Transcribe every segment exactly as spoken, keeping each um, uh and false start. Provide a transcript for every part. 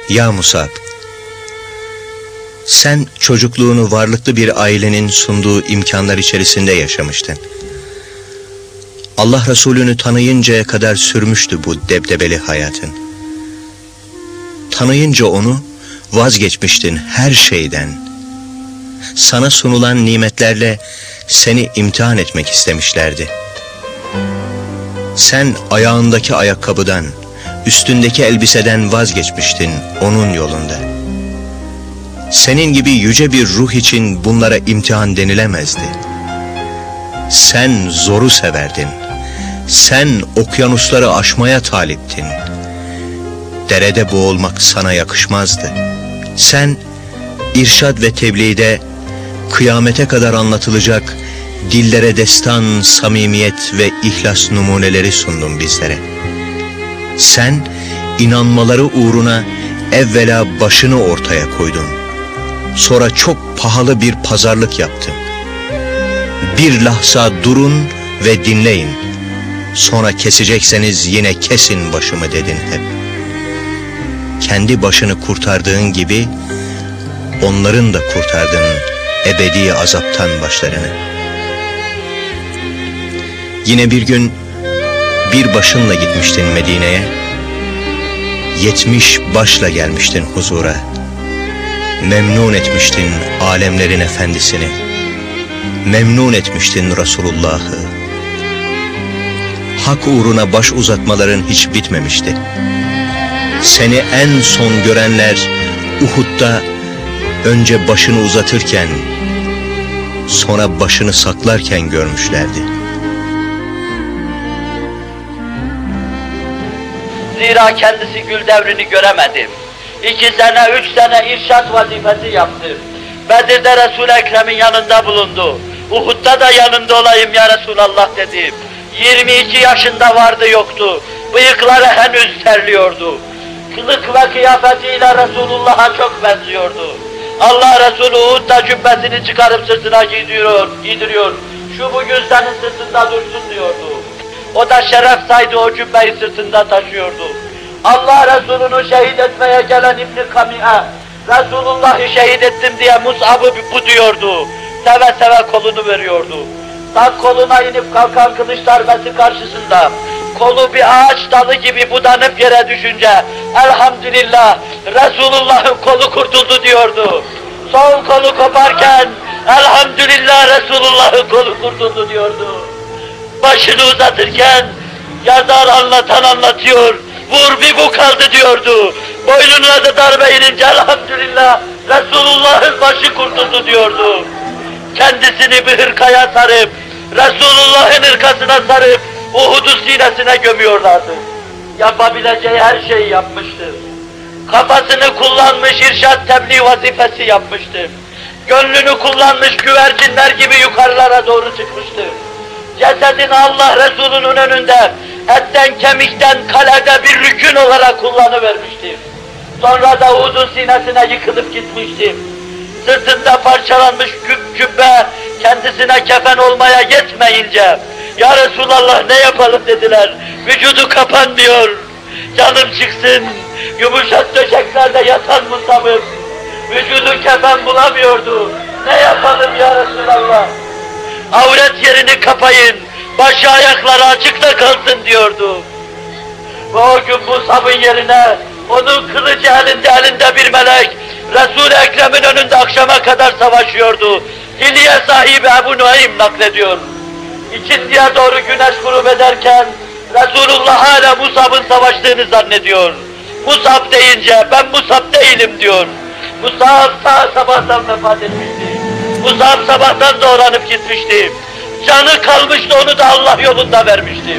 Ya Musab, sen çocukluğunu varlıklı bir ailenin sunduğu imkanlar içerisinde yaşamıştın. Allah Resulü'nü tanıyıncaya kadar sürmüştü bu debdebeli hayatın. Tanıyınca onu vazgeçmiştin her şeyden. Sana sunulan nimetlerle seni imtihan etmek istemişlerdi. Sen ayağındaki ayakkabıdan, üstündeki elbiseden vazgeçmiştin onun yolunda. Senin gibi yüce bir ruh için bunlara imtihan denilemezdi. Sen zoru severdin. Sen okyanusları aşmaya taliptin. Derede boğulmak sana yakışmazdı. Sen irşad ve tebliğde kıyamete kadar anlatılacak dillere destan, samimiyet ve ihlas numuneleri sundun bizlere. Sen inanmaları uğruna evvela başını ortaya koydun. Sonra çok pahalı bir pazarlık yaptın. Bir lahza durun ve dinleyin. Sonra kesecekseniz yine kesin başımı dedin hep. Kendi başını kurtardığın gibi onların da kurtardın ebedi azaptan başlarını. Yine bir gün bir başınla gitmiştin Medine'ye, yetmiş başla gelmiştin huzura. Memnun etmiştin alemlerin efendisini, memnun etmiştin Resulullah'ı. Hak uğruna baş uzatmaların hiç bitmemişti. Seni en son görenler Uhud'da önce başını uzatırken, sonra başını saklarken görmüşlerdi. Zira kendisi gül devrini göremedim. İki sene, üç sene irşad vazifesi yaptım. Bedir'de Resul-i Ekrem'in yanında bulundu. Uhud'da da yanında olayım ya Resulallah dedim. yirmi iki yaşında vardı yoktu. Bıyıkları henüz terliyordu. Kılık ve kıyafetiyle Resulullah'a çok benziyordu. Allah Resulü Uhud'da cübbesini çıkarıp sırtına giydiriyor, giydiriyor. Şu bugün senin sırtında dursun diyordu. O da şeref saydı, o cübbeyi sırtında taşıyordu. Allah Resulü'nü şehit etmeye gelen İbn-i Kami'e, Resulullah'ı şehit ettim diye Mus'ab'ı bu diyordu. Seve seve kolunu veriyordu. Sağ koluna inip kalkan kılıç darbesi karşısında, kolu bir ağaç dalı gibi budanıp yere düşünce, elhamdülillah Resulullah'ın kolu kurtuldu diyordu. Sol kolu koparken, elhamdülillah Resulullah'ın kolu kurtuldu diyordu. Başını uzatırken, yazar anlatan anlatıyor, vur bir bu kaldı diyordu. Boynuna da darbe inince elhamdülillah Resulullah'ın başı kurtuldu diyordu. Kendisini bir hırkaya sarıp, Resulullah'ın hırkasına sarıp, Uhud'u sinesine gömüyorlardı. Yapabileceği her şeyi yapmıştır. Kafasını kullanmış irşad tebliğ vazifesi yapmıştır. Gönlünü kullanmış güvercinler gibi yukarılara doğru çıkmıştır. Cesedini Allah Resulü'nün önünde etten kemikten kalede bir rükün olarak kullanıvermiştir. Sonra da Uhud'un sinesine yıkılıp gitmiştir. Sırtında parçalanmış küp cübbe kendisine kefen olmaya yetmeyince, ya Resulallah ne yapalım dediler, vücudu kapanmıyor, canım çıksın, yumuşak döşeklerde yatan Musab'ım, vücudu kefen bulamıyordu, ne yapalım ya Resulallah, avret yerini kapayın, başı ayakları açıkta kalsın diyordu. Ve o gün Musab'ın yerine, onun kılıcı elinde elinde bir melek, Resul-i Ekrem'in önünde akşama kadar savaşıyordu. Hilye sahibi Ebu Nuaym naklediyor. İkindiye doğru güneş grup ederken, Resulullah hala Musab'ın savaştığını zannediyor. Musab deyince, ben Musab değilim diyor. Musab sağ sabahtan vefat etmişti. Musab sabahtan doğranıp gitmişti. Canı kalmıştı, onu da Allah yolunda vermişti.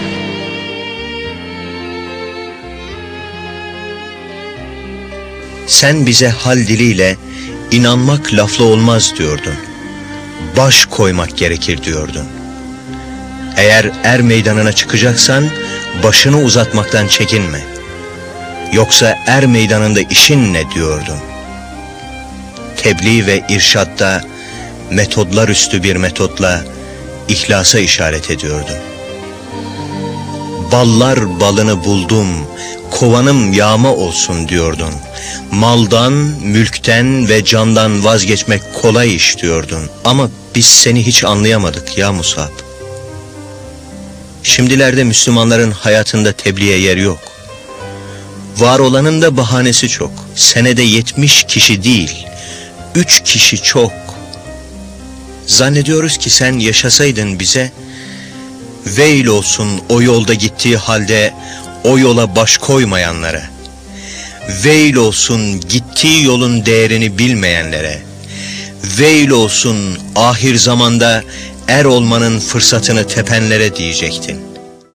Sen bize hal diliyle inanmak lafla olmaz diyordun. Baş koymak gerekir diyordun. Eğer er meydanına çıkacaksan başını uzatmaktan çekinme. Yoksa er meydanında işin ne diyordun. Tebliğ ve irşatta metodlar üstü bir metotla ihlasa işaret ediyordun. Ballar balını buldum, kovanım yağma olsun diyordun. Maldan, mülkten ve candan vazgeçmek kolay iş diyordun. Ama biz seni hiç anlayamadık ya Musab. Şimdilerde Müslümanların hayatında tebliğe yer yok. Var olanın da bahanesi çok. Senede yetmiş kişi değil, üç kişi çok. Zannediyoruz ki sen yaşasaydın bize, veil olsun o yolda gittiği halde o yola baş koymayanlara. Veil olsun gittiği yolun değerini bilmeyenlere. Veil olsun ahir zamanda er olmanın fırsatını tepenlere diyecektin.